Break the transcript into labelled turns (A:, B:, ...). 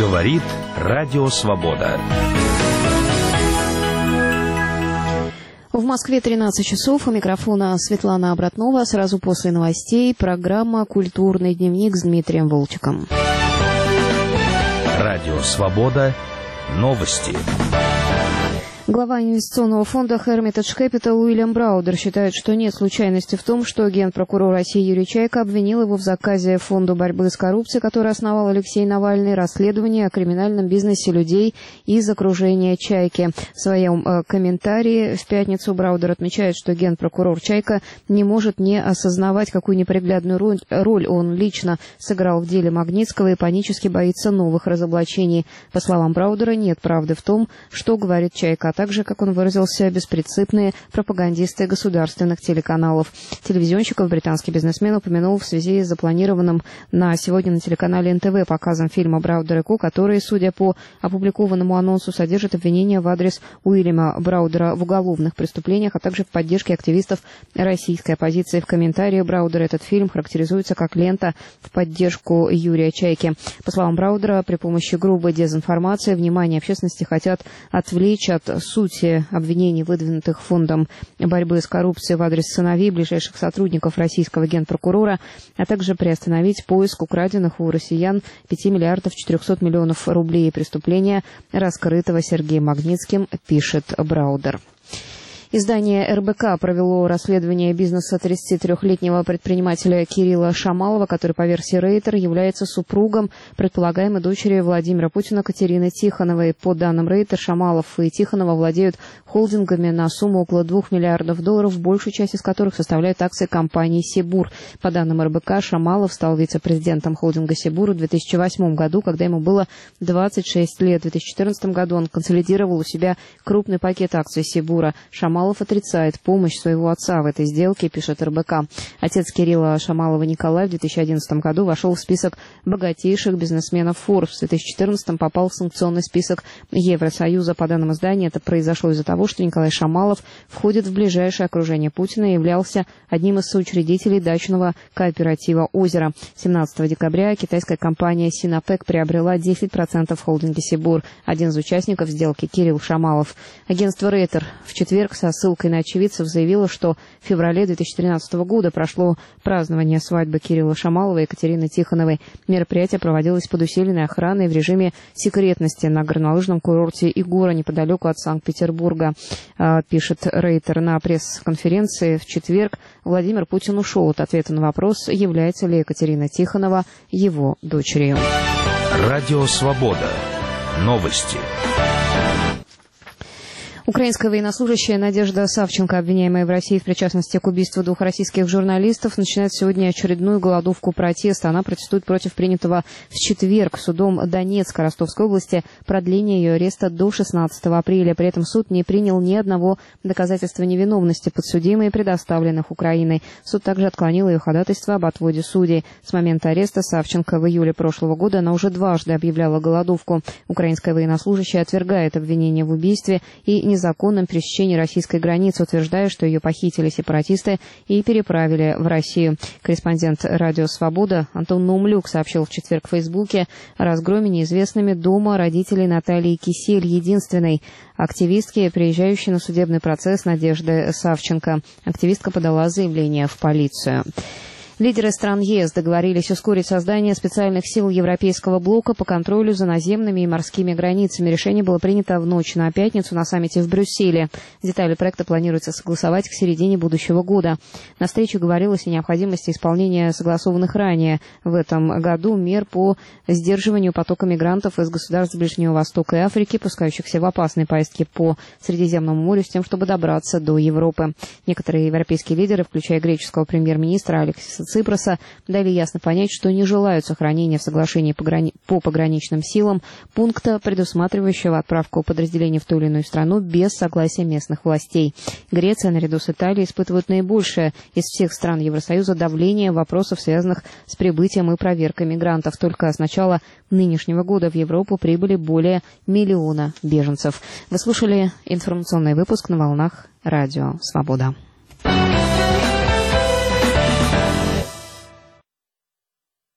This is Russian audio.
A: Говорит Радио Свобода.
B: В Москве 13 часов. У микрофона Светлана Обратнова. Сразу после новостей программа «Культурный дневник» с Дмитрием Волчиком.
A: Радио Свобода. Новости.
B: Глава инвестиционного фонда Hermitage Capital Уильям Браудер считает, что нет случайности в том, что генпрокурор России Юрий Чайка обвинил его в заказе Фонду борьбы с коррупцией, который основал Алексей Навальный, расследование о криминальном бизнесе людей из окружения Чайки. В своем комментарии в пятницу Браудер отмечает, что генпрокурор Чайка не может не осознавать, какую неприглядную роль он лично сыграл в деле Магнитского и панически боится новых разоблачений. По словам Браудера, нет правды в том, что говорит Чайка, а также, как он выразился, беспринципные пропагандисты государственных телеканалов. Телевизионщиков британский бизнесмен упомянул в связи с запланированным на сегодня на телеканале НТВ показом фильма «Браудер и Ко», который, судя по опубликованному анонсу, содержит обвинения в адрес Уильяма Браудера в уголовных преступлениях, а также в поддержке активистов российской оппозиции. В комментарии Браудера этот фильм характеризуется как лента в поддержку Юрия Чайки. По словам Браудера, при помощи грубой дезинформации внимание общественности хотят отвлечь от сути обвинений, выдвинутых Фондом борьбы с коррупцией в адрес сыновей ближайших сотрудников российского генпрокурора, а также приостановить поиск украденных у россиян 5 миллиардов 400 миллионов рублей преступления, раскрытого Сергеем Магнитским, пишет Браудер. Издание РБК провело расследование бизнеса 33-летнего предпринимателя Кирилла Шамалова, который, по версии Рейтер, является супругом предполагаемой дочери Владимира Путина Катерины Тихоновой. По данным Рейтер, Шамалов и Тихонова владеют холдингами на сумму около $2 миллиардов, большую часть из которых составляют акции компании «Сибур». По данным РБК, Шамалов стал вице-президентом холдинга «Сибур» в 2008 году, когда ему было 26 лет. В 2014 году он консолидировал у себя крупный пакет акций «Сибура». Шамалов отрицает помощь своего отца в этой сделке, пишет РБК. Отец Кирилла Шамалова Николай в 2011 году вошел в список богатейших бизнесменов Forbes. В 2014 попал в санкционный список Евросоюза. По данным издания, это произошло из-за того, что Николай Шамалов входит в ближайшее окружение Путина и являлся одним из соучредителей дачного кооператива «Озеро». 17 декабря китайская компания «Синопек» приобрела 10% в холдинге «Сибур». Один из участников сделки Кирилл Шамалов. Агентство Рейтер в четверг со ссылкой на очевидцев заявила, что в феврале 2013 года прошло празднование свадьбы Кирилла Шамалова и Екатерины Тихоновой. Мероприятие проводилось под усиленной охраной в режиме секретности на горнолыжном курорте Игора неподалеку от Санкт-Петербурга, пишет Рейтер. На пресс-конференции в четверг Владимир Путин ушел от ответа на вопрос, является ли Екатерина Тихонова его дочерью.
A: Радио Свобода. Новости.
B: Украинская военнослужащая Надежда Савченко, обвиняемая в России в причастности к убийству 2 российских журналистов, начинает сегодня очередную голодовку протеста. Она протестует против принятого в четверг судом Донецка Ростовской области продления ее ареста до 16 апреля. При этом суд не принял ни одного доказательства невиновности подсудимой, предоставленных Украиной. Суд также отклонил ее ходатайство об отводе судей. С момента ареста Савченко в июле прошлого года она уже дважды объявляла голодовку. Украинская военнослужащая отвергает обвинения в убийстве и незаконном пересечении российской границы, утверждая, что ее похитили сепаратисты и переправили в Россию. Корреспондент «Радио Свобода» Антон Наумлюк сообщил в четверг в Фейсбуке о разгроме неизвестными дома родителей Натальи Кисель, единственной активистки, приезжающей на судебный процесс Надежды Савченко. Активистка подала заявление в полицию. Лидеры стран ЕС договорились ускорить создание специальных сил Европейского блока по контролю за наземными и морскими границами. Решение было принято в ночь на пятницу на саммите в Брюсселе. Детали проекта планируется согласовать к середине будущего года. На встрече говорилось о необходимости исполнения согласованных ранее в этом году мер по сдерживанию потока мигрантов из государств Ближнего Востока и Африки, пускающихся в опасные поездки по Средиземному морю с тем, чтобы добраться до Европы. Некоторые европейские лидеры, включая греческого премьер-министра Алексиса Ципроса, дали ясно понять, что не желают сохранения в соглашении по пограничным силам пункта, предусматривающего отправку подразделений в ту или иную страну без согласия местных властей. Греция, наряду с Италией, испытывает наибольшее из всех стран Евросоюза давление вопросов, связанных с прибытием и проверкой мигрантов. Только с начала нынешнего года в Европу прибыли более 1 миллиона беженцев. Вы слушали информационный выпуск на волнах Радио Свобода.